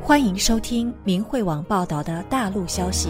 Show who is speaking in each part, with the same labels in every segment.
Speaker 1: 欢迎收听明慧网报道的大陆消息。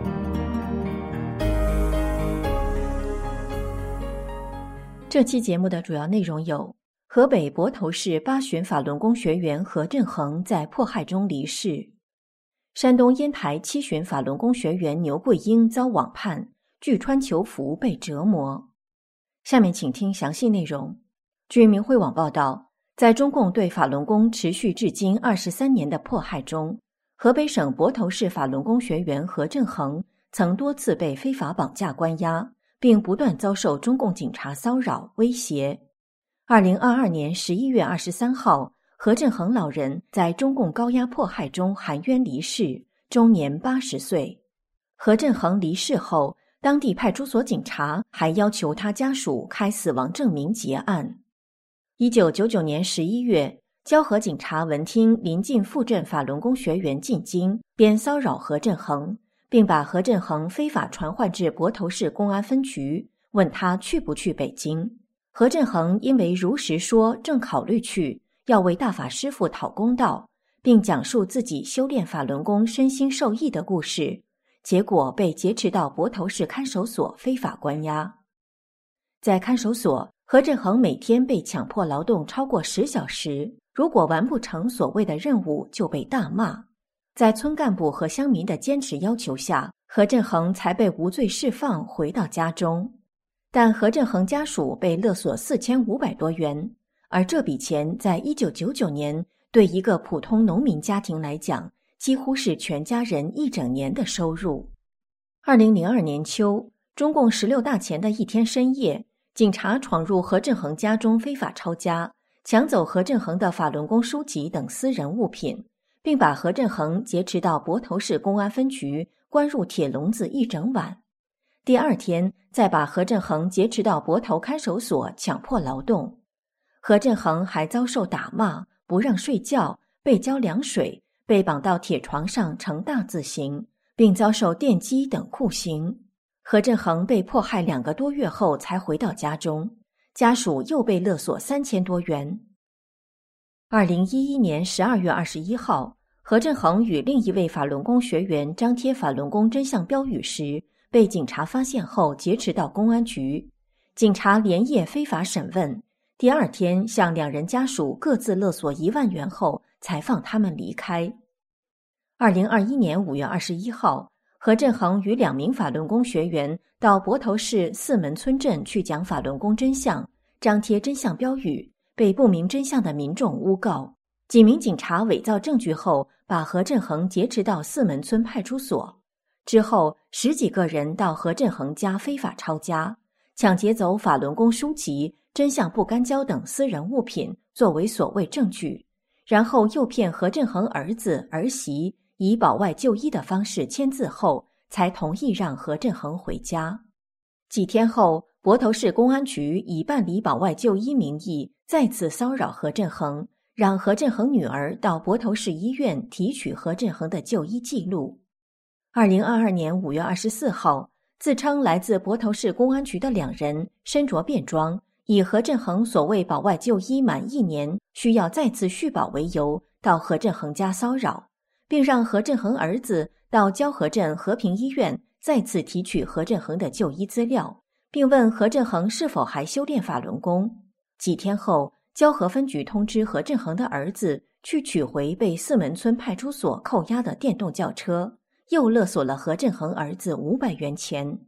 Speaker 1: 这期节目的主要内容有：河北泊头市8旬法轮功学员何振恒在迫害中离世；山东烟台7旬法轮功学员牛桂英遭网判，拒穿囚服被折磨。下面请听详细内容。据明慧网报道，在中共对法轮功持续至今23年的迫害中，河北省泊头市法轮功学员何振恒曾多次被非法绑架关押，并不断遭受中共警察骚扰威胁。2022年11月23号，何振恒老人在中共高压迫害中含冤离世，终年80岁。何振恒离世后，当地派出所警察还要求他家属开死亡证明结案。1999年11月，蛟河警察闻听临近附镇法轮功学员进京，便骚扰何振恒，并把何振恒非法传唤至泊头市公安分局，问他去不去北京。何振恒因为如实说正考虑去，要为大法师父讨公道，并讲述自己修炼法轮功身心受益的故事，结果被劫持到泊头市看守所非法关押。在看守所，何振恒每天被强迫劳动超过10小时，如果完不成所谓的任务就被大骂。在村干部和乡民的坚持要求下，何振恒才被无罪释放回到家中。但何振恒家属被勒索4500多元，而这笔钱在1999年对一个普通农民家庭来讲，几乎是全家人一整年的收入。2002年秋，中共16大前的一天深夜，警察闯入何振恒家中非法抄家，抢走何振恒的法轮功书籍等私人物品，并把何振恒劫持到泊头市公安分局，关入铁笼子一整晚。第二天，再把何振恒劫持到泊头看守所强迫劳动。何振恒还遭受打骂，不让睡觉，被浇凉水，被绑到铁床上呈大字形，并遭受电击等酷刑。何振恒被迫害2个多月后才回到家中，家属又被勒索3000多元。2011年12月21号，何振恒与另一位法轮功学员张贴法轮功真相标语时，被警察发现后劫持到公安局，警察连夜非法审问，第二天向2人家属各自勒索1万元后才放他们离开。2021年5月21号，何振恒与2名法轮功学员到泊头市四门村镇去讲法轮功真相，张贴真相标语，被不明真相的民众诬告。几名警察伪造证据后，把何振恒劫持到四门村派出所。之后10几个人到何振恒家非法抄家，抢劫走法轮功书籍、真相不干胶等私人物品作为所谓证据，然后诱骗何振恒儿子儿媳以保外就医的方式签字后，才同意让何振恒回家。几天后，泊头市公安局以办理保外就医名义再次骚扰何振恒，让何振恒女儿到泊头市医院提取何振恒的就医记录。2022年5月24号，自称来自泊头市公安局的2人身着便装，以何振恒所谓保外就医满1年需要再次续保为由，到何振恒家骚扰，并让何振恒儿子到蛟河镇和平医院再次提取何振恒的就医资料，并问何振恒是否还修炼法轮功。几天后，蛟河分局通知何振恒的儿子去取回被四门村派出所扣押的电动轿车，又勒索了何振恒儿子500元钱。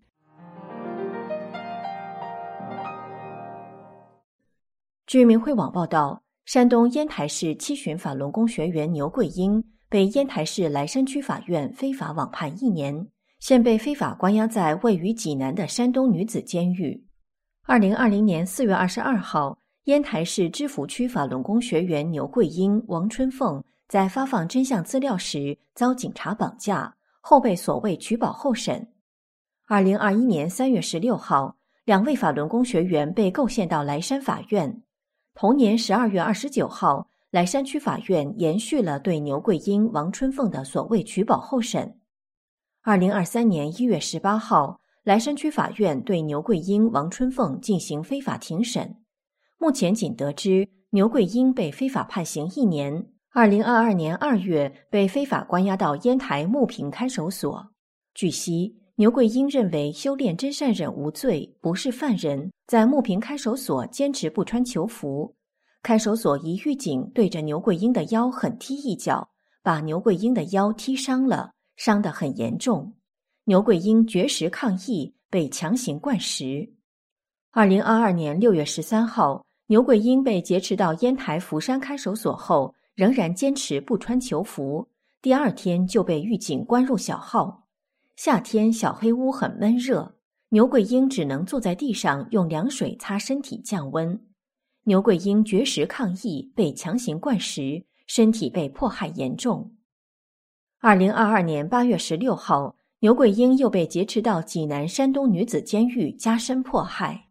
Speaker 1: 据明慧网报道，山东烟台市7旬法轮功学员牛桂英被烟台市莱山区法院非法网判1年，现被非法关押在位于济南的山东女子监狱。2020年4月22号，烟台市芝罘区法轮功学员牛桂英、王春凤在发放真相资料时遭警察绑架，后被所谓取保候审。2021年3月16号，2位法轮功学员被构陷到莱山法院。同年12月29号，莱山区法院延续了对牛桂英、王春凤的所谓取保候审。2023年1月18号，莱山区法院对牛桂英、王春凤进行非法庭审。目前仅得知牛桂英被非法判刑1年， 2022年2月被非法关押到烟台牟平看守所。据悉，牛桂英认为修炼真善忍无罪，不是犯人，在牟平看守所坚持不穿囚服。看守所一狱警对着牛桂英的腰狠踢一脚，把牛桂英的腰踢伤了，伤得很严重。牛桂英绝食抗议，被强行灌食。2022年6月13号，牛桂英被劫持到烟台福山看守所后，仍然坚持不穿囚服，第二天就被狱警关入小号。夏天小黑屋很闷热，牛桂英只能坐在地上用凉水擦身体降温。牛桂英绝食抗议，被强行灌食，身体被迫害严重。2022年8月16号，牛桂英又被劫持到济南山东女子监狱加深迫害。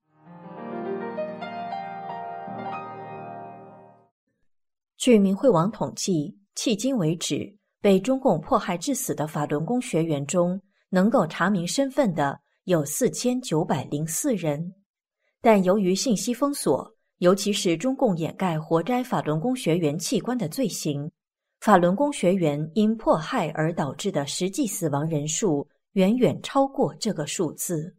Speaker 1: 据明慧网统计，迄今为止，被中共迫害致死的法轮功学员中，能够查明身份的有4904人。但由于信息封锁，尤其是中共掩盖活摘法轮功学员器官的罪行，法轮功学员因迫害而导致的实际死亡人数远远超过这个数字。